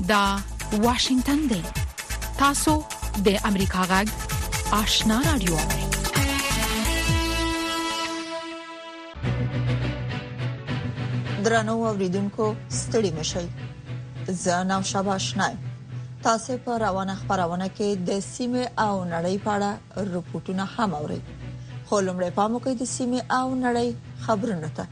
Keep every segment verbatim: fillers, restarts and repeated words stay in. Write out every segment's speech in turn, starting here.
دا واشنگتن دی. تاسو د امریکا غږ آشنا رادیو. درنو اوریدونکو ستړي مشئ. زه نو شابه آشنا. تاسو په روانه خبرونه کې د سیمه او نړۍ په اړه رپورټونه هم اورئ. خو لمړی پام وکړئ د سیمه او نړۍ خبرونه ته.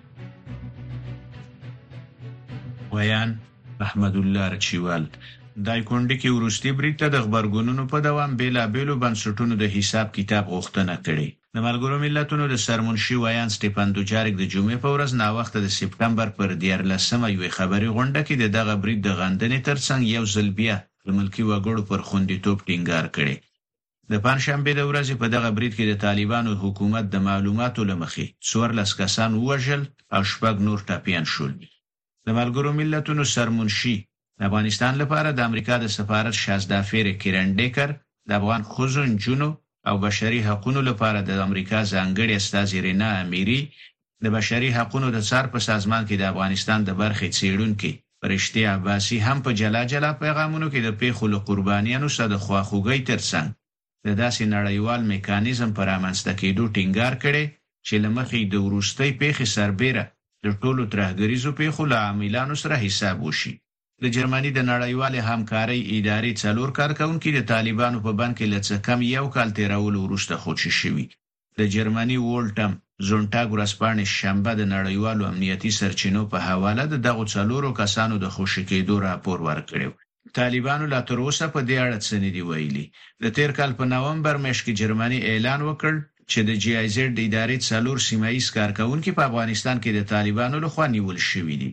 ویان احمد الله رچیوال دای کونډه کې ورستي بریټه د خبرګونونو په دوام بیلا بیلو بنسټونو د حساب کتاب غوښتنه کړې. د ملګرو ملتونو د سرمنشي ویان سټيفن دوجاریک د جمعې په ورځ نا وخت د سپټمبر پر دیارلسمه یو خبري غونډه کې دغه بریټ د غندنې ترڅنګ یو ځل بیا د ملکی وګړو پر خوندیتوب ټینګار کړي. د پنځشنبه د ورځې په دغه بریټ کې د طالبانو حکومت د معلوماتو لمخې څوارلس کسان وژل او شپږ نور ټاپیان شول. د ملګرو ملتونو سرمنشي د افغانستان لپاره د امریکا د سفارت شازدافیر کیرن ډیکر د افغان خوځون جنو او بشري حقوقو لپاره د امریکا ځانګړي استاذ رینا امیری د بشري حقوقو د څار په سازمان کې د افغانستان د برخې څېړونکو فرشتي عباسي هم په جلا جلا پیغامونو کې د پیښو له قربانیانو سره د خواخوږۍ ترڅنګ د داسې نړیوال میکانیزم پر امنځته کېدو ټینګار کړي چې لمخې د وروستۍ پیښې سربېره د ټولو ترهګریزو پیښو له عاملانو سره حساب وشي. د جرمني د نړیوالې همکارۍ ادارې څلور کارکونکو د طالبانو په بند کې لڅ کم یو کال تیرول وروسته خوشي شوي. د جرمني وولټم زونټاګ ورځپاڼې شنبه د نړیوالو امنیتي سرچینو په حواله د دغو څلورو کسانو د خوشي کېدو راپور ورکړی. طالبانو لا تر اوسه په دې اړه څه نه دی ویلي. د تیر کال په نومبر میاشت کې جرمني اعلان وکړ چې د جی آی زد د ادارې څلور سیمایي کارکونکو په افغانستان کې د طالبانو لخوا نیول شوي دي.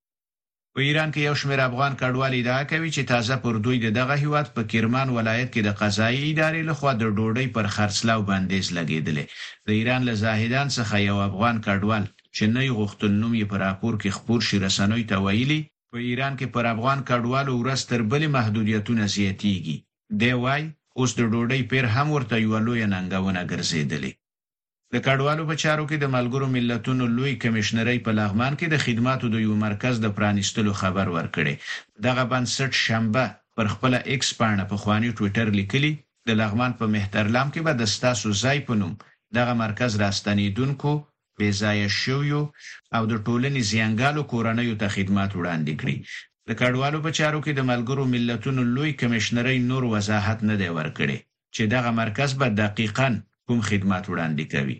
په ایران کې یو شمېر افغان کډوال ادعا کوي چې تازه پر دوی دغه هیواد په کرمان ولایت کې د قضایي ادارې لخوا د ډوډۍ پر خرڅلاو بندیز لګیدل. د ایران له زاهدان څخه یو افغان کډوال چې نه غوښتل نوم یې په راپور کې خبر شي رسنوي ته ویلي په ایران کې پر افغان کډوالو ورځ تر بلې محدودیتونه زیاتېږي. دی وایي اوس د ډوډۍ پیر هم ورته یو لوی ننګونه ګرځېدلې. د کډوالو په چارو کې د ملګرو ملتونو لوی کمشنرۍ په لغمان کې د خدماتو د یو مرکز د پرانیستلو خبر ورکړي. دغه بنسټ شنبه پر خپل ایکس باندې په خواني ټوئیټر لیکلي د لغمان په مهترلام کې به د ستاسو ځای په نوم دغه مرکز راستنیدونکو بې ځایه شویو او د ټولنې زیانګالو کورنیو ته خدمات وړاندې کړي. د کډوالو په چارو کې د ملګرو ملتونو لوی کمشنرۍ نور وضاحت نه دی ورکړي چې دغه مرکز به دقیقاً کوم خدمات وړاندې کوي.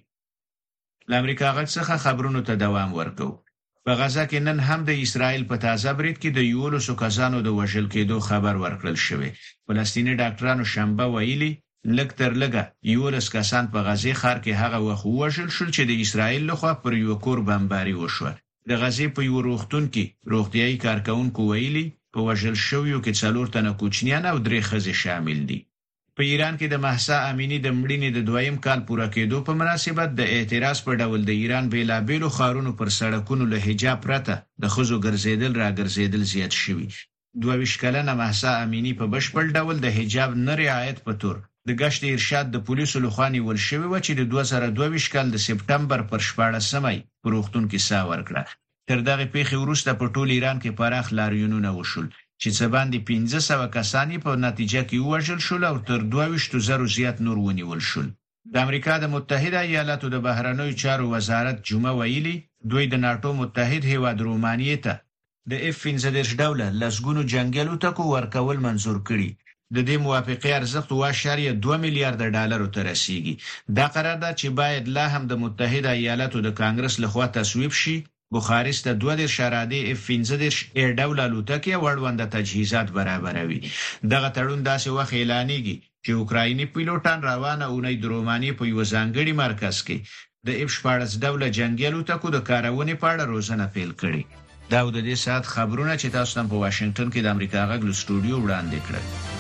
ل امریکا غږ څخه خبرونو ته دوام ورکو. په غزا کې نن هم د اسرائیل په تازه بریټ کې د یولسو کسانو د وژل کېدو خبر ورکړل شوی. فلسطیني ډاکټرانو شنبه ویلي لږ تر لږه یولس کسان په غزې ښار کې هغه وخت وژل شول چې د اسرائیل لخوا پر یو کور بمباري وشوه. د غزې په یو روغتون کې روغتیايي کارکونکو ویلي په وژل شویو کې څلور تنه کوچنیان او درې ښځې شامل دي. په ایران کې د مهسا امینی د مړینې د دویم کال پوره کېدو په مناسبت د اعتراض په ډول د ایران بیلابیلو ښارونو پر سړکونو له حجاب پرته د ښځو ګرځېدل را ګرځېدل زیات شوي. دوه ویشت کلنه مهسا امینی په بشپړ ډول د حجاب نه رعایت په تور د گشت ارشاد د پولیسو لخوا نیول شوی و چې د دوه زره دوه ویشت کال د سپټمبر پر شپاړسمه په روغتون کې ساه ورکړه. تر دغه پیښې وروسته په ټول ایران کې پراخ لاریونونه وشول چې څه باندې پنځه سوه کسان په نتیجه کې وژل شول او تر دوه ویشت زره زیات نور ونیول شول. د امریکا د متحده ایالاتو د بهرنیو چارو وزارت جمعه ویلي دوی د ناتو متحد هیواد رومانیې ته د اف پنځه دېرش ډوله لسګونو جنگي الوتکو ورکول منظور کړي. د دې موافقې ارزښت اوه اعشاریه دوه میلیارډ ډالرو ته رسیږي. دا قرارداد چې باید لا هم د متحده ایالاتو د کانګرس لخوا تصویب شي بخارست د دوه دېرش اراده اف پنځه دېرش ایر ډول الوتکې وړوند تجهیزات برابروي. دغه تړون داسې وخت اعلانېږي چې اوکرایني پیلوټان روانه اونۍ د رومانیې په یو ځانګړي مرکز کې د اف شپاړس ډوله جنگي الوتکو د کارونې په اړه روزنه پیل کړې. دا د دې ساعت خبرونه چې تاسو نن په واشنگټن کې د امریکا غږ له سټوډیو وړاندې کړل.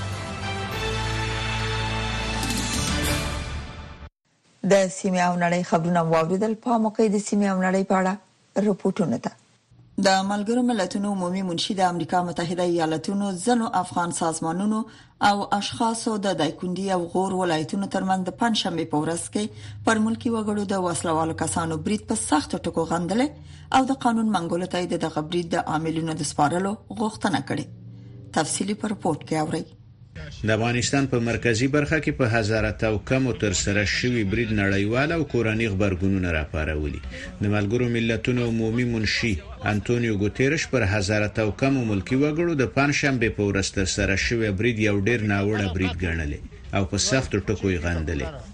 د سیمه او نړۍ خبرونه واوریدل. په موقع د سیمه او نړۍ په اړه رپورټونه ده. د ملګرو ملتونو عمومي منشي د امریکا متحده ایالاتونو ځنو افغان سازمانونو او اشخاصو د دایکندي او غور ولایتونو ترمنځ د پنځشنبه په ورځ کې پر ملکی وګړو د وسلوالو کسانو بریټ په سخت ټکو غندل او د قانون منګولو ته د غبرید د عاملونو د سپارلو غوښتنه کړې. تفصيلي پر رپورت کې اورئ. د افغانستان په مرکزی برخه کې په هزاره تو کم تر سره شوی برید نړیوال او کورنی خبرګونونه راپارولي. د ملګرو ملتونو عمومي منشي انټونیو ګوتيرش پر هزاره تو کم ملکی وګړو د پنځشنبه په ورځ تر سره شوی برید یو ډیر ناوړه برید ګڼلی او په سخت ټکو یې غندلی.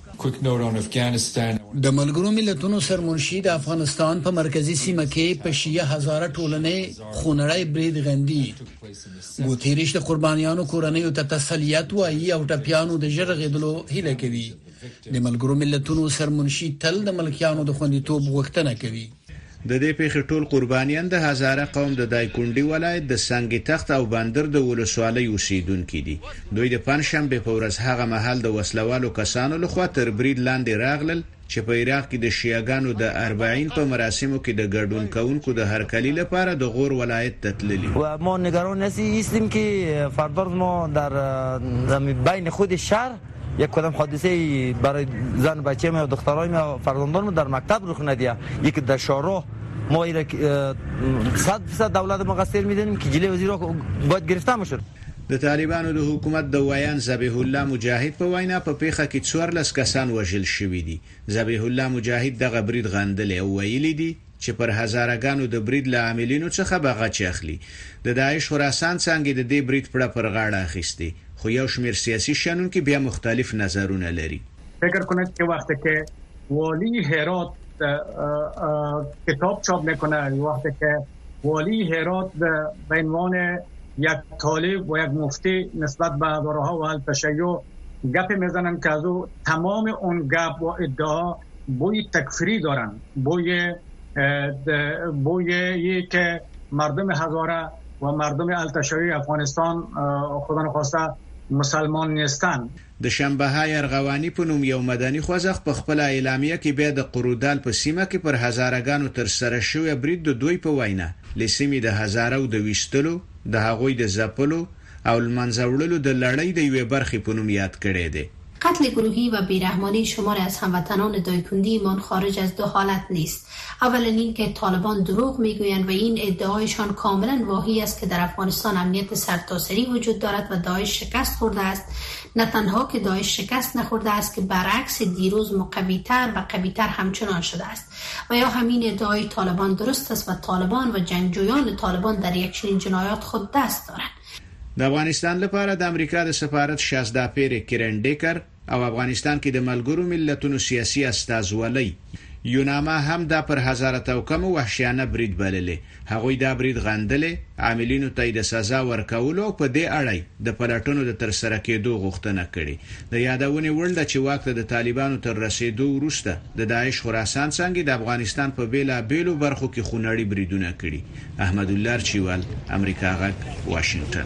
د ملګرو ملتونو سرمنشي د افغانستان په مرکزی سیمه کې په شیعه هزاره ټولنې خونړی برید غندي. ګوتيرش د قربانیانو کورنیو ته تسلیت وایي او ټپیانو د ژر غېدلو هیله کوي. د ملګرو ملتونو سرمنشي تل د ملکیانو د خوندیتوب غوښتنه کوي. د دې پیښې ټول قربانیان د هزاره قوم د دایکونډي ولایت د سنگ تخت او بندر د ولسوالۍ اوسیدونکو دي. دوی د پنځشنبه په ورځ هغه محل د وسلوالو کسانو لخوا تر برید لاندې راغلل چې په عراق کې د شیعاګانو د أربعین په مراسمو کې د ګډون کوونکو د هرکلی لپاره د غور ولایت ته تللي. و ما نگران هستیم که فردا ما در بین خود شهر یک کدام حادثه برای زن بچه ما و دخترای ما و فرزندان ما در مکتب رخ ندیه. یکی در شهرها ما ایره صد درصد دولت مقصر میدونیم که جلوی وزیر باید گرفته میشد. د طالبانو د حکومت د ویان ذبیح الله مجاهد په وینا په پیښه کې څوارلس کسان وژل شوي دي. ذبیح الله مجاهد دغه برید غندلی او ویلي دي چې پر هزارهګانو د برید له عاملینو څخه بغچ اخلي. د داعش خراسان څنګه د دې برید پر پر غاړه اخیستي، خو یو شمېر سیاسي شنونکي بیا مختلف نظرونه لري. فکر کنید که وقتی که والی هرات کتاب چاپ میکنه، وقتی که والی هرات به عنوان یک طالب و یک مفتی نسبت به هزارها و التشیع گپ میزنن که از او تمام اون گپ و ادعا بوی تکفیری دارن، بوی بوی که مردم هزاره و مردم التشیع افغانستان خدا نخواسته مسلمان نیستن. د شنبه های ارغوانی په نوم یو مدني خوځښت په خپل اعلامیه کې بیا د قرودال په سیمه کې پر هزارهګانو تر سره شوی برید د دوی په وینا لسیمې د هزاره او د وشتلو د هغوی د زپلو او المنځوړلو د لړۍ د یوې برخې په نوم یاد کړی دی. قتل گروهی و بیرحمانه شمار از هموطنان دایکندی ایمان خارج از دو حالت نیست. اولا اینکه طالبان دروغ میگویند و این ادعایشان کاملا واهی است که در افغانستان امنیت سرتاسری وجود دارد و داعش شکست خورده است. نه تنها که داعش شکست نخورده است که برعکس دیروز مقوی‌تر و قوی‌تر همچنان شده است. و یا همین ادعای طالبان درست است و طالبان و جنگجویان طالبان در یک چنین جنایات خود دست دارند. د افغانستان لپاره د امریکا د سفارت شازده پیر کیرنډیکر او افغانستان کې د ملګرو ملتونو سیاسي استازولۍ یوناما هم دا پر هزاره توکم وحشیانه برید بللې. هغوی دا برید غندلې، عاملینو ته د سزا ورکولو په دې اړه د پلاتونو د تر سره کېدو غوښتنه کړې. د یادونې وړ ده چې واک ته د طالبانو تر رسیدو وروسته د داعش خراسان څنګه د افغانستان په بیلا بیلو برخو کې خونړي بریدونه کړي. احمد الله چوال، امریکا غږ، واشنگټن.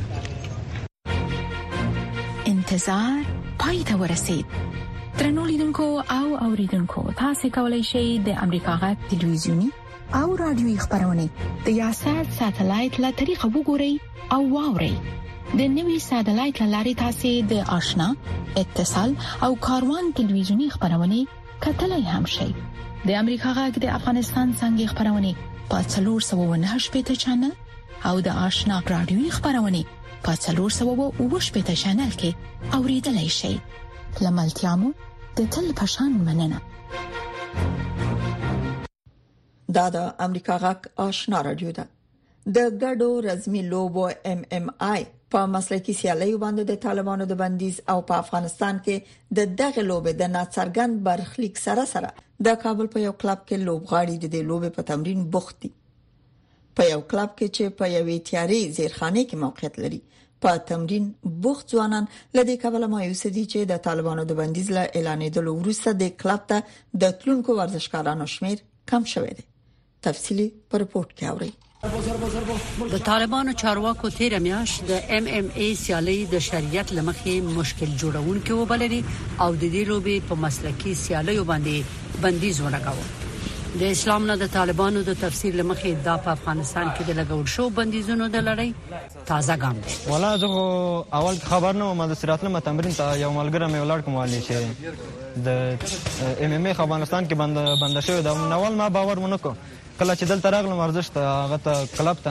انتظار پای ته ورسید. درنو لیدونکو او اوریدونکو، تاسو کولی شئ د امریکا غږ ټلویزیونی او رادیوي خبرونه د یاشر ساتلایت له طریقه وګورئ او واورئ. د نوي ساتلایت لارې تاسو د آشنا، اتصال او کاروان ټلویزیونی خبرونه کتلای هم شئ. د امریکا غږ د افغانستان څنګه خبرونه په څلور سوه و نهه شپږ چنل او د آشنا رادیوي خبرونه په څلور سوه و اووه شپږ چنل کې اوریدلای شئ. لملتيامو د تل پشان مننه. دا د امریکا غږ آشنا رادیو ده. د ګډو رزمي لوبو ام ام آی په مسلکي سیالیو باندې د طالبانو د بندیز او په افغانستان کې د دغه لوبې د ناڅرګند برخلیک سره سره د کابل په یو کلب کې لوبغاړي د دې لوبې په تمرین بوخت دي. په یو کلب کې چې په یوې تیارې زیرخانه کې موقعیت لري، په تمرین بوخت ځوانان لدې کابل مایوس دي چې د طالبانو د بندیز له اعلانېدلو وروسته د کلب ته د تلونکو ورزشکارانو شمیر کم شوی دی. تفصیلی په رپورت کې اورئ. د طالبانو چارواکو تیر میاشت د ام ام ای سیالي د شریعت لمخې مشکل جوړونکو وبللي او د دې لوبې په مسلکي سیالیو باندې بندیز ولګاوه. د اسلام نه د طالبانو د تفسیر لمخې د افغانستان کې د لګول شو بندیزونو د لړۍ تازه ګام دی. ولا زه اول خبر نه وم د سراتله تمرین ته یو ملګری مې ولاړ کوم والی چې د ام ام ای افغانستان کې بند بند شوی دا نوول ما باور مونږ کو کله چې دلته راغلم ورزش ته هغه ته کلب ته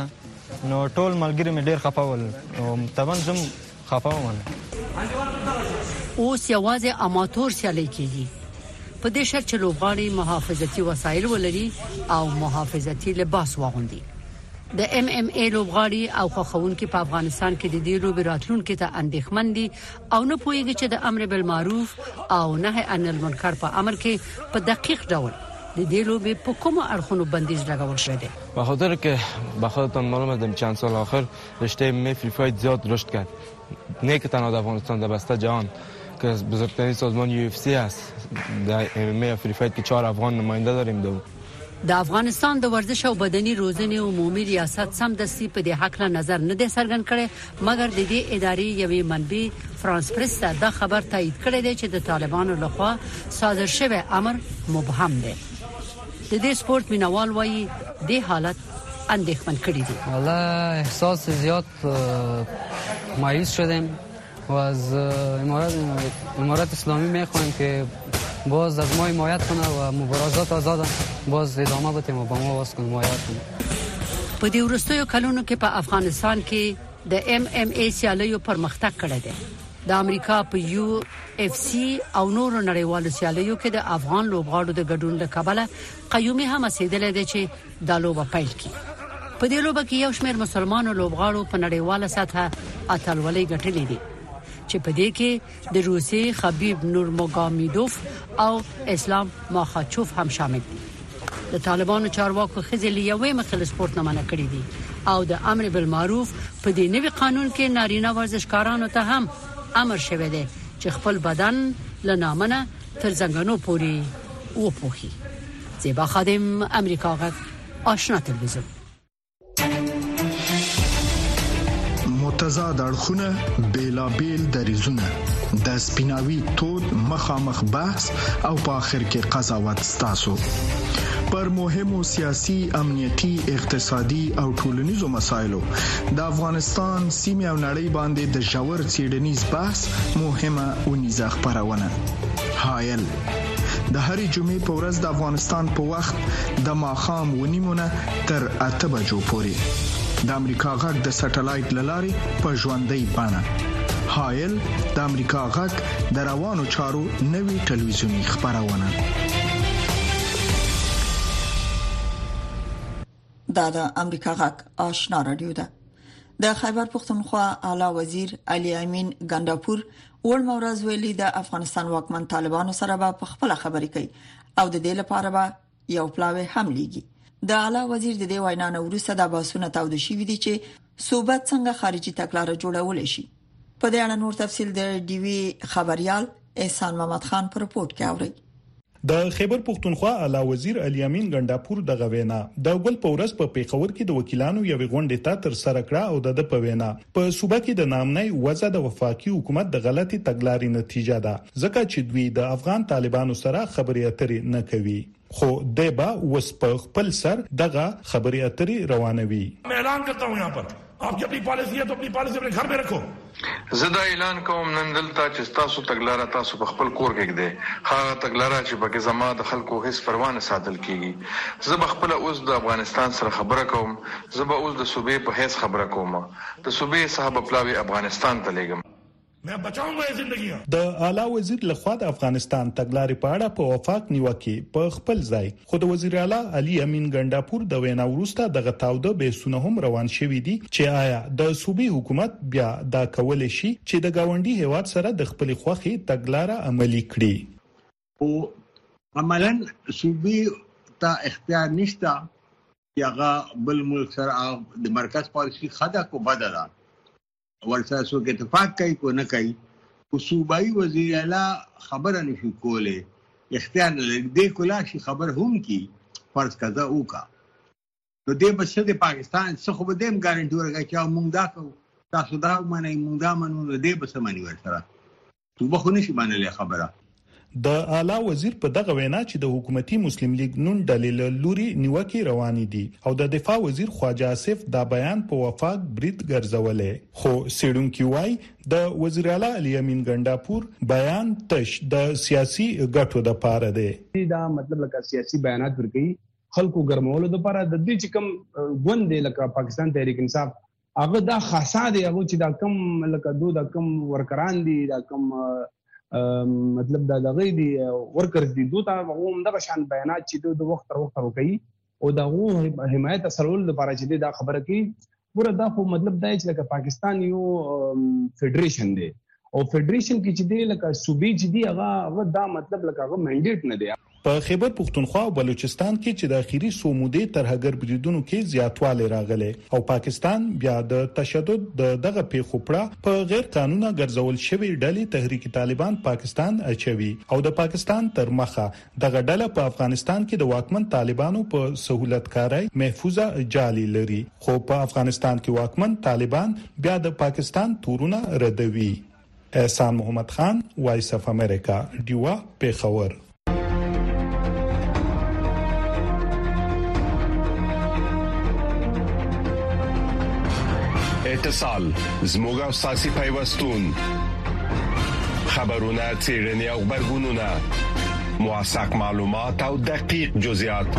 نو ټول ملګری مې ډیر خفاول او طبعا زم خفاوم. اوس یوازې اماتور سیالي کیږي په دې شرط چې لوبغاړي محافظتي وسایل ولري او محافظتي لباس واغوندي. د ام ام ای لوبغاړي او خوښونکي په افغانستان کې د دې لوبې راتلونکو ته اندېښمن دي او نه پوهیږي چې د امر بالمعروف او نهي عن المنکر په امر کې په دقیق ډول د دې لوبې په کومه اړخونو بندیز لګول شوی دی. به خاطر که به خودتان معلوم است چند سال آخر رشته می فری فایت زیاد رشد کرد، نه که تنها در افغانستان، در بسته جهان که بزرگترین سازمان یو اف سی است. در ام ام ای فری فایت که چهار افغان نماینده داریم. دو د افغانستان د ورزش او بدني روزنې عمومي ریاست سمدستي په دې حق له نظر نه دی څرګند کړي، مګر د دې ادارې یوې منبع فرانس پریس دا خبر تایید کړی دی چې د طالبانو لخوا صادر شوی امر مبهم دی. د دې سپورت مینوال وایي د حالت اندېښمن کړي دي. والله احساس زیاد مایوس شدم و از امارات امارات اسلامی میخوایم که باز از ما حمایت کنه و مبارزات آزاد باز ادامه بدیم و با ما واس کنه حمایت کنه. په دې وروستیو کلونو کې په افغانستان کې د ام ام ای سیالیو پرمختګ کړی دی. د امریکا په یو اف سی او نورو نړیوالو سیالیو کې د افغان لوبغاړو د ګډون له کبله قیومي هم رسیدلې ده چې د لوبه پیل کړي. په دې لوبه کې یو شمېر مسلمانو لوبغاړو په نړیواله سطح اتلولۍ ګټلې دي چې په دې کې د روسي خبيب نورماګومېدوف او اسلام ماخاچوف هم شامل دي. د طالبانو چارواکو خځلې یوې مخل سپورت نه منع کړی دي او د امر بالمعروف په دې نوي قانون کې نارینه ورزشکارانو ته هم امر شوی دی چې خپل بدن لنامنه تر زنګانو پوري وپوخي. زیبا خادم، امریکا غږ، آشنا تلویزیون. متضاد اړخونه، بیلابیل دریزونه، د سپیناوي تود مخامخ بحث او په اخر کې قضاوت ستاسو پر مهمو سیاسي، امنیتي، اقتصادي او ټولنیزو مسایلو د افغانستان سیمه او نړۍ باندې د ژور څېړنیز بحث مهمه ونیزه خبرونه. هایل د هرې جمعې په ورځ د افغانستان په وخت د ماښام ونیمونه تر اته بجو پورې د امریکا غږ د سټلایټ لارې په ژوندۍ بڼه. هایل د امریکا غږ د روانو چارو نوي ټلویزیونی خبرونه. دا د امریکا غږ آشنا رادیو ده. د خیبر پختونخوا اعلی وزیر علي امین ګنداپور ول مورز ویلي د افغانستان واکمن طالبانو سره په خپل خبرې کوي او د دې لپاره به یو پلاوی هم لیږي. د اعلی وزیر د دې وینا نه وروسته د باسونه تاوده شي دي چې صوبات څنګه خارجي تګلارې جوړول شي. په دې اړه نور تفصیل د ډي وی خبريال احسان محمد خان په رپورت کې اوري. د خیبر پختونخوا اعلی وزیر علي امین ګنداپور د غوینا د ګل پورس په پیښور کې د وکیلانو یو غونډه ته تر سره کړه او د په وینا په صوبه کې د نامنۍ وضع د وفاقي حکومت د غلطي تګلارې نتیجه ده، ځکه چې دوی د افغان طالبانو سره خبرې اترې نه کوي. خو دبا وس په خپل سر دغه خبرې اترې روانوي. اعلان کرتا ہوں یہاں پر آپ کی اپنی پالیسی ہے تو اپنی پالیسی اپنے گھر میں رکھو. زدا اعلان کوم نن دلته چې تاسو تګلارې تاسو په خپل کور کې کېده، هغه تګلارې چې په زما د خلکو هیڅ پروا نه ساتل کیږي. زه به خپل اوس د افغانستان سره خبره کوم، زه به اوس د صوبې په هیڅ خبره کوم، د صوبې صاحب پلاوی افغانستان ته لګم. د اعلی وزیر لخوا د افغانستان تګلارې په اړه په وفاق نیوکه په خپل ځای، خو د وزیر اعلی علي امین ګنداپور د وینا وروسته دغه تاوده به سونه هم روان شوې دي چې آیا د صوبې حکومت بیا دا کول شي چې د گاونډي هیواد سره د خپل خوخي تګلارې عملي کړي. او عملاً صوبې ته اختیار نشته یغه بل ملک سره د مرکز پالیسی خدا کو بدلا ورسره څوک اتفاق کوي کو نه کوي. خو صوبایي وزیر اعلی خبره نشي کوله، اختیار نه لري. د کلا شي خبر هم کی فرض کزا وکا نو دې بچ د پاکستان څخه به دیم ګارانټي ورکړي چې موږ دا کو تاسو دا منئ موږ دا منو دې بس منی ورسره صوبه خو نشي باندې خبره. د اعلی وزیر په دغه وینا چې د حکومتي مسلم لیگ نون دلیل لوري نیوکه روانې دي او د دفاع وزیر خواجه آصف دا بیان په وفاق برید ګرځولې، خو سیډونکي وای د وزیر اعلی علي امین ګنداپور بیان تش د سیاسي ګټو د پاره دی. دا مطلب لکه سیاسي بیانات ورګي خلکو ګرمولو لپاره د دې چې کوم غوند لکه پاکستان تحریک انصاف هغه دا خاصه دی هغه چې دا کم لکه دو دا کم ورکران دي دا کم مطلب دا دغه دي ورکرز دي دوی هغه هم د شان بیانات چې د وخت تر وخت کوي او دا هغه حمایت سرول لپاره چې دا خبره کوي ګوره دا خو مطلب دا چې لکه پاکستان یو فدریشن دی او فدریشن کې چې دی لکه صوبې چې دی هغه دا مطلب لکه هغه منډیټ نه دی. په خیبر پختونخوا او بلوچستان کې چې د اخیری سومودې ترهګر بریدونو کې زیاتوالی راغلی او پاکستان بیا د تشدد د دغه پیښو پړه په غیر قانوني ګرځول شوی ډلې تحریک طالبان پاکستان اچوي او د پاکستان تر مخه دغه ډله په افغانستان کې د واکمن طالبانو په سہولتکارۍ محفوظه جالي لري خو په افغانستان کې واکمن طالبان بیا د پاکستان تورونه ردوي. احسان محمد خان، وایس اف امریکا، ډیوا، پیښور. اتصال زموږ او ساسي پیوستون خبرونه چیرنی او خبرګونونه موثق معلومات او دقیق جزئیات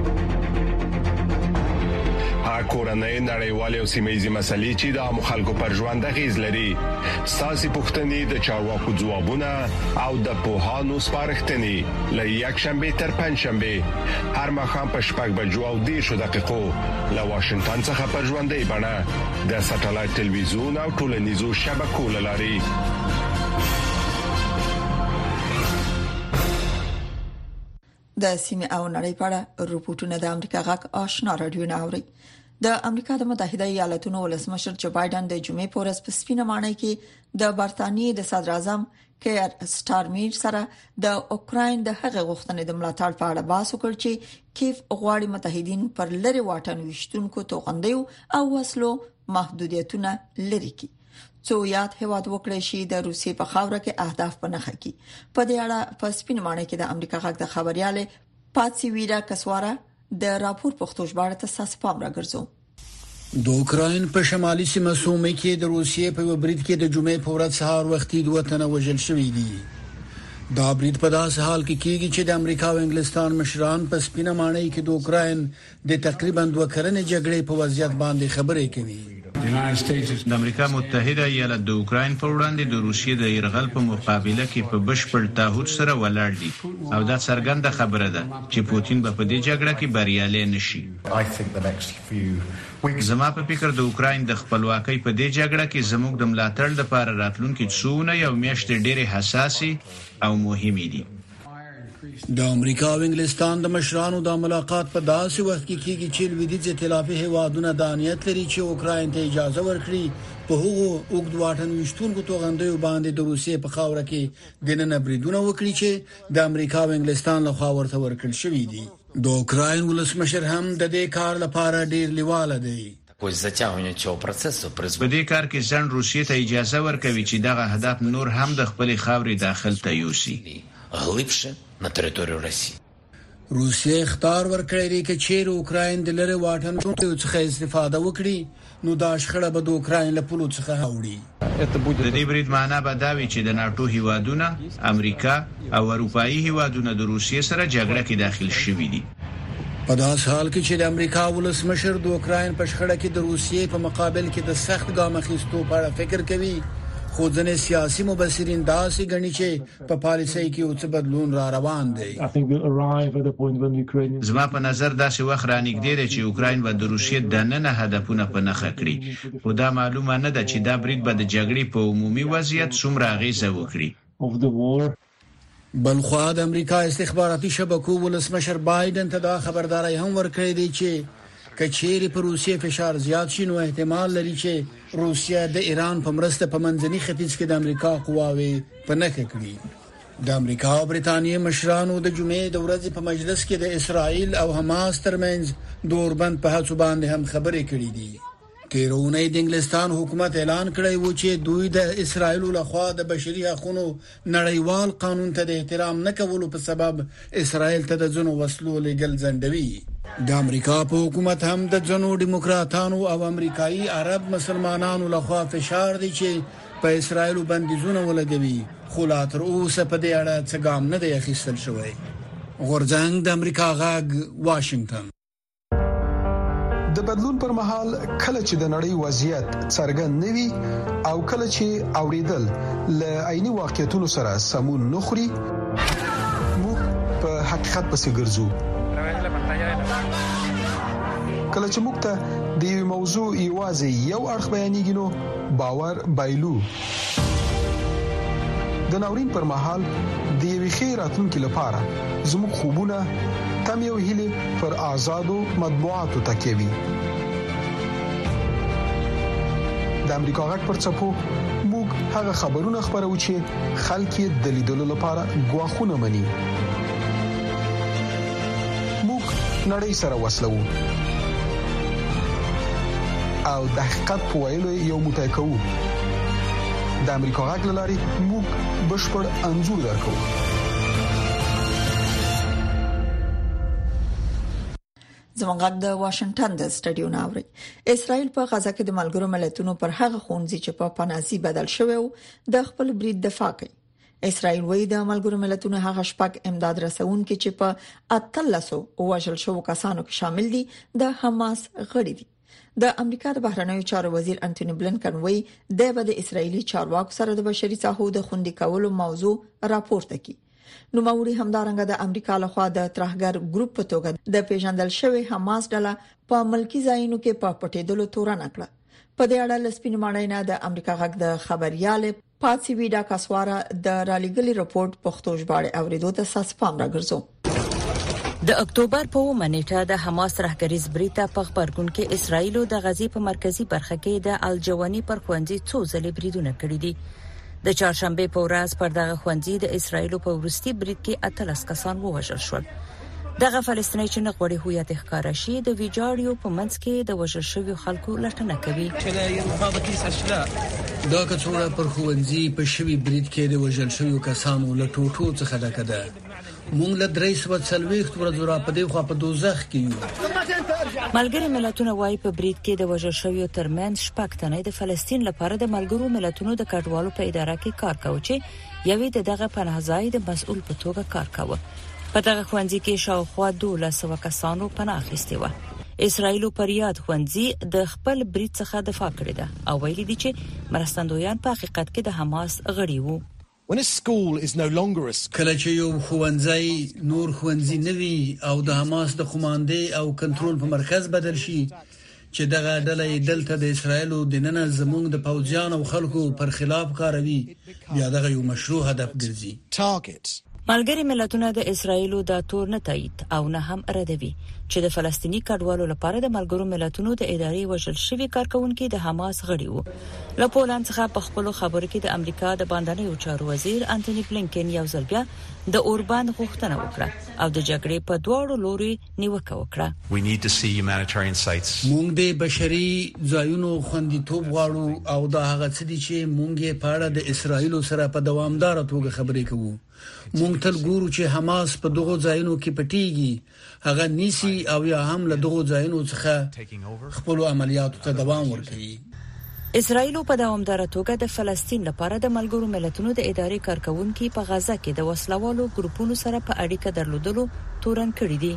کورنۍ نړیوالې او سیمه‌یزې مسلې چې د مخالکو پر ژوند غیز لري ساسي پښتنې د چارواکو ځوابونه او د پوهانو سپارښتنې له یک شنبه تر پنځ شنبه هر مخام په شپږ بجو او دیرشو دقیقو له واشنگټن څخه پر ژوندۍ بڼه د ساتلایت ټلویزیون او ټولنیزو شبکو لاري. د سیمه او نړۍ په اړه رپورټونه د امریکا غاک آشنا رادیو ناوړي. د امریکا د متحده ایالاتونو ولسمشر جو بایدن د جمعې په ورځ په سپینه ماڼۍ کې د برتانیې د صدر اعظم کیر سټارمیر سره د اوکراین د هغه غوښتنې د ملاتړ په اړه بحث وکړ چې کیف غواړي متحدین پر لری واټن وشتونکو توغندیو او وسلو محدودیتونه لري کی څو یاد هواد وکړي شي د روسیې په خاوره کې اهداف په نخښه کی. په دې اړه په سپینه ماڼۍ کې د امریکا غاک د خبرياله پاتسي ویرا کسوارا د راپور پښتو ژباړه تاسو پام راګرځو. د اوکراین په شمالي سیمه سومه کې د روسیې په برید کې د جمعې په ورځ سهار وختي دوه تنه وژل شوي دي. دا برید په داسې حال کې کیږي چې د امریکا او انګلستان مشران په سپینه ماڼۍ کې د اوکراین د تقریبا دوه کلنې جګړې په وضعیت باندې خبرې کوي. د امریکا متحده ایالات د اوکراین پر وړاندې د روسیې د يرغل په مقابله کې په بشپړ تعهد سره ولاړ دي او دا څرګنده خبره ده چې پوتین به په دې جګړه کې بریالی نشي. زما په فکر د اوکراین د خپلواکۍ په دې جګړه کې زموږ د ملاتړ لپاره راتلونکي څونه یو میاشتې ډېرې حساسي او مهمې دي. د امریکا او انګلستان د مشرانو د ملاقات په داسې وخت کې کېږي چې لویدیځ ائتلافي هیوادونه د امنیت لري چې اوکراین ته اجازه ورکړي په هغو اوږد واټن وشتونکو توغندیو باندې د روسیې په خاوره کې د نن بریدونه وکړي چې د امریکا او انګلستان له خوا ورته ورکړل شوی دي. د اوکراین ولسمشر هم د دې کار لپاره ډیر لیواله دی. په دې کار کې ځان روسیې ته اجازه ورکوي چې دغه هدف نور هم د خپل خاورې داخل ته یوسي. на территорию России. روسیې اختیار ورکړی دی چې چیرې اوکراین د لری واټن څخه استفاده وکړي نو دا شخړه به د اوکراین له پولو څخه هاوړي. د دې برید معنا به دا وي چې د ناتو هیوادونه امریکا او اروپאי هیوادونه د روسیې سره جګړه کې داخل شوي دي. په داس حال کې چې د امریکا ولسمشر د اوکراین په شخړه کې د روسیې په مقابل کې د سخت ګام اخیستو په اړه فکر کوي خو ځنې سیاسي مبصرین داسې غني چې په پالیسۍ کې اوس بدلون را روان دی. زما په نظر داسې وخت رانږدې دی چې اوکراین و د روسیې د نن هدفونه په نخښه کړي خو دا معلومه نه ده چې دا برید به د جګړې په عمومي وضعیت څومره اغیزه وکړي. بلخوا د امریکا استخباراتي شبکو ولسمشر بایدن ته دا خبرداري هم ورکړې دي چې کچېری پر روسیې فشار زیات شي نو احتمال لري چې روسیا د ایران په مرسته په منځني ختیځ کې د امریکا قواوې په نخښه کړي. د امریکا او برتانیې مشرانو د جمعې د ورځې په مجلس کې د اسرائیل او حماس ترمنځ دوربند په هڅو باندې هم خبرې کړې دي. تیرونه د انګلستان حکومت اعلان کړی و چې دوی د اسرائیل لخوا د بشري حقوقو نړیوال قانون ته د احترام نه کولو په سبب اسرائیل ته د ځنو وسلو لګل ځندوي. د امریکا په حکومت هم د ځنو ډیموکراتانو او امریکایي عرب مسلمانانو لخوا فشار دی چې په اسرائیل بندیزونه ولګوي خو لا تر اوسه په دې اړه څه ګام نه دی اخیستل شوی. غورځنګ د امریکا غږ واشنگټن. د بدلون پر مهال کله چې د نړۍ وضعیت څرګند نوي او کله چې اوریدل ل عیني واقعیتونو سره سمون نخري موږ په حقیقت پسې ګرځو. کله چې موږ ته د یو موضوع ایوازي یو اړخ بیانېږي نو باور بایلو. د ناورین پر مهال د یوې خیراتونکو لپاره زموږ خوبونه تم یو هیله پر آزادو مطبوعاتو تکیوي. د امریکا غږ پر چپو موږ هغه خبرونه خبرو چې خلک یې د لیدلو لپاره غواخونه مني. موږ نړۍ سره وصلو او د حقیقت په ویلو یو موټی کوو. د امریکا غږ لاري موږ بشپړ انځور درکو. زموږ غږ د واشنگټن د سټډیو ناوړي. اسرائیل په غزا کې د ملګرو ملتونو پر هغه خونځي چې په پناسي بدل شوی و د خپل برید دفاع کوي. اسرائیل وایي د ملګرو ملتونو هغه شپږ امداد رسونکي چې په اتلسو وژل شوو کسانو کې شامل دي د حماس غړي دي. د امریکا د بهرنیو چارو وزیر انټونی بلنکن وایي د به د اسرایلی چارواکو سره د بشري ساحو د خوندي کولو موضوع راپورته کړي. نو موري همدارنګه د امریکا لخوا د ترهګر ګروپ په توګه د پیژندل شوی حماس ډله په ملکی ځایونو کې په پټېدلو تورن کړه. په دې اړه لسپین ماڼۍ نه د امریکا غږ د خبريال پاتسي ویډا کاسوارا د رالیګلی رپورت پښتو ژباړه اوریدو ته ساسپام راګرځو. د اکتوبر په اومه نیټه د حماس رهبریز بریټا په خبرګون کې اسرایل د غزي په مرکزی برخه کې د الجوانی پر خوندې څو ځلې بریدونه کړې دي. د چهارشنبه په ورځ پر دغه خوندې د اسرایل په ورستي برید کې اتلس کسان ووژل شول. دغه فلسطیني چې نغوړي هویت ښکارا شي د ویډیو په منځ کې د وژل شویو خلکو لټنه کوي. دا کڅوړه پر خوندې په شوی برید کې د وژل شویو کسانو لټوټو څخه ډکه ده. مونږ له درې سوه څلوېښت ورځې را په دې خوا په دوزخ کې یو. ملګری ملتونه وايي په برید کې د وژل شویو ترمنځ شپږ تنه د فلسطین لپاره د ملګرو ملتونو د کډوالو په اداره کې کار کوي چې یوې دغه پناهځای د مسؤل په توګه کار کوي. په دغه خوندې کې شاوخوا دولس سوه کسانو پناه اخیستي و. اسرایل پر یاد خوندې د خپل برید څخه دفاع کړې ده او ویلي دي چې مرستندویان په حقیقت کې د حماس غړي وو. When a school is no longer a school, کله چې یو خوندځای نور خوندځي نوي او د حماس د قوماندې او کنټرول په مرکز بدل شي چې دغه ډله دلته د اسرایل د نن زموږ د پوځیان او خلکو پر خلاف کاروي بیا دغه یو مشروع هدف ګرځي. target ملګری ملتونه د اسرایل د تور نه تایید او نه هم ردوي چې د فلسطینی کډوالو لپاره د ملګرو ملتونو د ادارې وژل شوی کارکونکو د حماس غړي وو. له پولند څخه په خپل خبرو کې د امریکا د باندنیو چارو وزیر انټونی بلنکن یو ځل بیا د اوربان غوښتنه وکړه او د جګړې په دواړو لوري نیوکه وکړه. we need to see humanitarian sites. مونږ د بشري ځایونو خوندیتوب غواړو او دا هغه څه دي چې مونږ په اړه د اسرایل سره په دوامدار توګه خبرې کوو. مونږ تل ګورو چې حماس په دغه ځایونو کې پټيږي هغه نیسی او یا هم له دغه ځایونو څخه خپل عملیاتو ته دوام ورکوي. اسرایل په دوامدار توګه د فلسطین لپاره د ملګرو ملتونو د ادارې کارکونکو په غزا کې د وسلوالو ګروپونو سره په اړیکه درلودلو تورن کړی دي.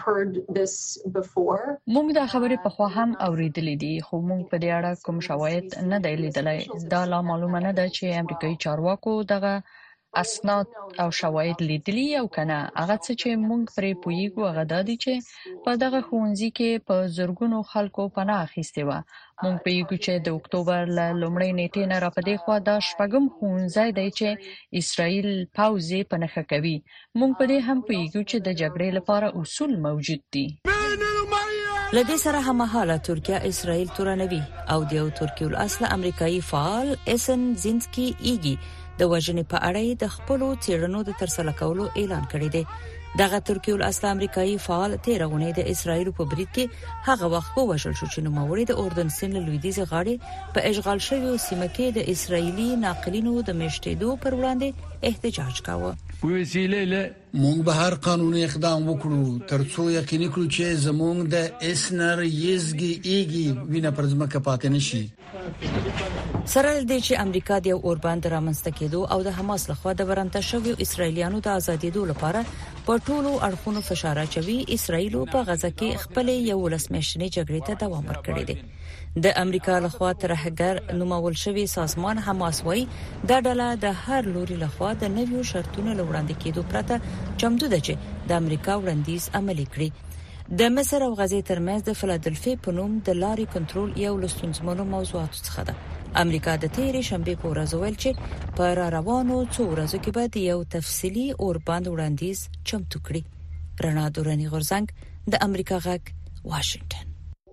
موږ دا خبرې په خوا هم اوریدلې دي خو موږ په دې اړه کوم شواهد نه دی لیدلای. دا لا معلومه نه ده چې امریکایي چارواکو دغه اسناد او شواهد لیدلي او کنه. هغه څه چې موږ پرې پویګو هغه د دې چې په دغه خونځي کې په زرګونو خلکو پناه اخیستي و. موږ پویګو چې د اکتوبر ل لومړۍ نیټې نه را پدې خو دا شپږم خونځای دی چې اسرائیل پاوزي پنهخه کوي. موږ په دې هم پویګو چې د جګړې لپاره اصول موجود دي. لدې سره هممهاله ترکیه اسرائیل تورنوي او د یو ترکیه الاصل امریکایي فعال اسن زینسکی ایګي د وژنې په اړه د خپل تیرونو د ترسره کولو اعلان کړی دی. دغه ترکیه الاصل امریکایي فعال تیرونه د اسرایل په برید کې هغه وخت وژل شو چې نوموړي د اردن سیند لویدیځ غاړې په اشغال شوی سیمه کې د اسرایلی ناقلینو د مشتېدو پر وړاندې احتجاج کاوه. مونږ به هر قانوني اقدام وکړو ترڅو یقیني کړو چې زموږ د اسنر یزګي ایګي وینه پر ځمکه پاتې نشي. سره د چې امریکا د اوربان درامنځته کېدو او د حماس لخوا د برمته شویو اسرایلیانو د ازادېدو لپاره په ټولو اړخونو فشار اچوي، اسرایل په غزه کې خپل یو لسمیشنې جګړې ته دوام ورکړی دی. د امریکا لخوا ترهګر نومول شوی سازمان حماس وایي دا ډله د هر لوري لخوا د نویو شرطونو لوړاندې کېدو پرته چمتو ده چې د امریکا وړاندیز عملي کړي. د مصر او غزې ترمنځ د فلادلفي په نوم د لارې کنټرول یو لستونزمنو موضوعاتو څخه ده. امریکا د تیرې شنبه په ورځ ویل چې پر روانو څو ورځو کې به یو تفصیلی اورباند وړاندیز چمتو کړي. رڼا دورانی غورزنګ د امریکا غږ واشنگټن.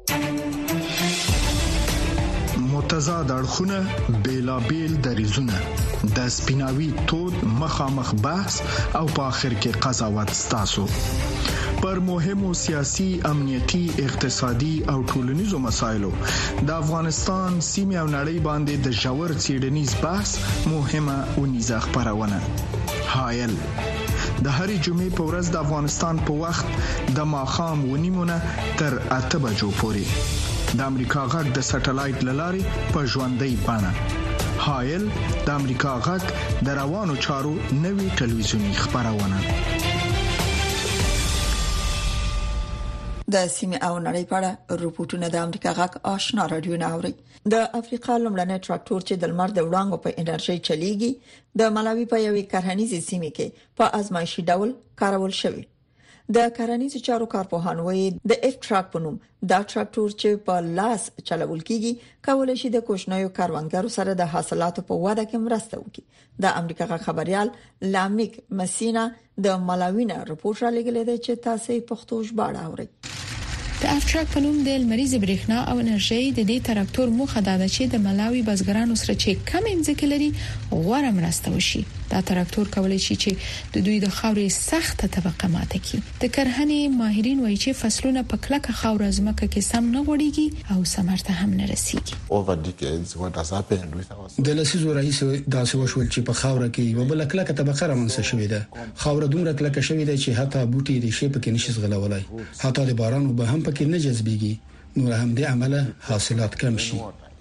متضاد اړخونه بیلابیل دریزونه د سپیناوي تود مخامخ بحث او په اخر کې قضاوت ستاسو پر مهمو سیاسي، امنیتي، اقتصادي او ټولنیزو مسایلو د افغانستان سیمه او نړۍ باندې د ژور څېړنیز بحث مهمه ونیزه خبرونه. حایل د هرې جمعې په ورځ د افغانستان په وخت د ماخام ونیمونه تر اته بجو پورې د امریکا غږ د سټلایټ لارې په ژوندۍ بڼه. حایل د امریکا غږ د روانو چارو نوي ټلویزیونی خبرونه. د سیمه او نړۍ په اړه رپورټونه د امریکا غږ آشنا رادیو ناوړي. د افریقا لومړنی تراکټور چې د لمر د وړانګو په انرژي چلیږي د ملاوي په یوې کرهنیزې سیمه کې په ازمایشي ډول کارول شوی. د کرهنیزو چارو کارپوهان وایي د اف ټراک په نوم دا تراکټور چې په لاس چلول کیږي کولای شي د کوچنیو کاروانګرو سره د حاصلاتو په وده کې مرسته وکړي. د امریکا غږ خبريال لامیک مسینا د ملاوینا رپورټ را لګلې ده چې تاسو په پښتو ژباړه اورئ. د افټراک په نوم د لمریز برېښنا او انرژي د دې تراکټور موخه دا ده چې د ملاوي بزګرانو سره چې کم ځمکه لري غوړه مرسته وشي. دا تراکټور کولای شي چې د دوی د خاورې سخته طبقه ماته کړي. د کرهنې ماهرین وایي چې فصلونه په کلکه خاور ځمکه کې سم نه غوړيږي او ثمرته هم نه رسیږي. د لسیزو رئیس داسې وشول چې په خاور کې یو بل کلکه طبقه رامنځته شوې ده. خاور دومره کلکه شوې ده چې حتی بوټي د شی په کې نشي زغلولای. حتی د باران وب هم کې نه جذبيږي. نور هم د عمله حاصلات کم شي.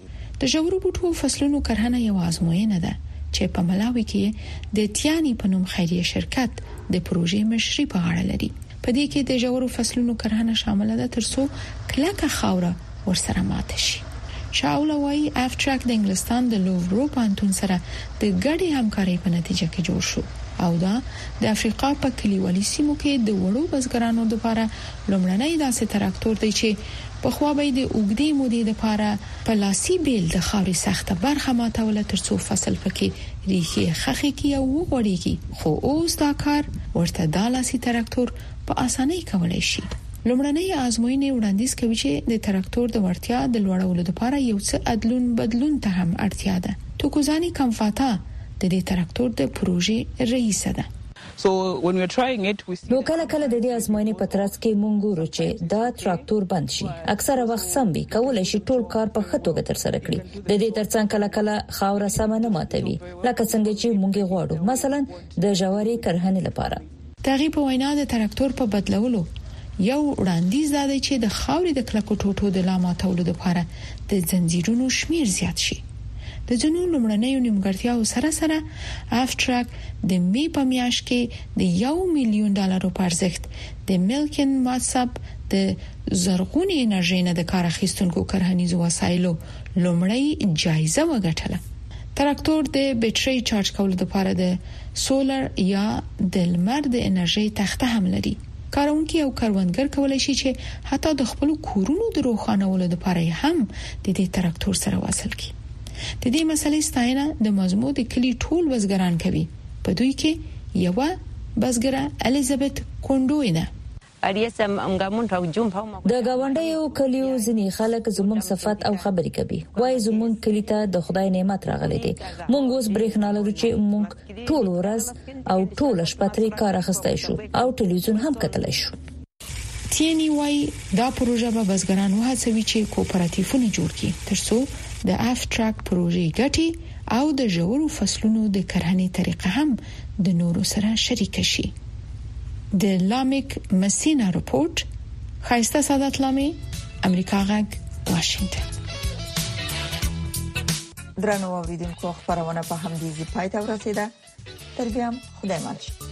د جوړو بوټو فصلونو کرهنه یو آزموینه ده چې په ملاوي کې د تیانی په نوم خیریه شرکت د پروژې مشري په غاړه لري. په دې کې د جوړو فصلونو کرهنه شامل ده ترڅو کلکه خاوره ورسره ماته شي. شاوله وايي افټراک د انګلستان د لوورو پانتون سره د ګډي همکارۍ په نتیجه کې جوړ شو او دا د افریقا په کلیوالي سیمو کې د وړو بزګرانو لپاره لومړنی داسې تراکټور دی چې په خوا به د اوګدې مودې لپاره په لاسي بیل د خاورې سخته برخه ماتول ترڅو فصل پکې ریښې خخې کی او وغوړيږي. خو اوس دا کار ورته د لاسي تراکټور په اسانۍ کولای شي. لومړنی آزموینې وړاندیز کوي چې د تراکټور د ورتیا د لوړولو لپاره یو څه ادلون بدلون ته هم اړتیا ده. توکوزانی کمفاتا د دې تراکټور د پروژې رئیس ده. So when we are trying it we نو کله کله د دې آزموینې په ترڅ کې مونږ ورو چې دا تراکټور بند شي. اکثره وخت سم وي کولای شي ټول کار په خطوګه تر سره کړي. د دې ترڅنګ کله کله خاور سم نه ماتوي لکه څنګه چې مونږ غواړو. مثلا د جواري کرهنې لپاره تغییر په وینا د تراکټور په بدلولو یو وړاندیز دا دی چې د خاورې د کلکو ټوټو د لاماتولو لپاره د زنجیرونو شمیر زیات شي. د جنون لمړنۍ نیمګړتیاو سره سره افټراک د می په میاشت کې د یو میلیون ډالرو په ارزښت د ملکن ماتساب د زرغونی انرژي نه د کار اخیستونکو کرهنیزو وسایلو لمړی جایزه وګټله. تراکټور د بیټرۍ چارج کولو لپاره د سولر یا د لمر د انرژي تخته هم لري. کارونکي او کاروانګر کولای شي چې حتی د خپل کورونو د روښانولو لپاره هم د دې تراکټور سره وصل کړي. د دې مسلې ستاینه د مزمو د کلی ټول بزګران کوي. په دوی کې یو بزګره الیزابت کوندوینه د گاونډیو کلیو ځینی خلک زموږ صفات او خبرې کوي. وای زموږ کلی ته د خدای نعمت راغلی دی. موږ اوس برېښنا لرو چې موږ ټول ورځ او ټول شپه ترې کار اخیستای شو او ټلویزیون هم کتلای شو. تینی وای دا پروژه به بزګران وهڅوي چې کوپراتیفونه جوړ کړي ترڅو د افټراک پروژې ګټي او د ژورو فصلونو د کرهنې طریقه هم د نورو سره شریک شي. د لامیک مسینا رپورت خایسته سادات لامي امریکا غږ واشنگټن. درنو اوریدونکو خبرونه په همدې ځای پای ته ورسیده. تر بیا خدای مل.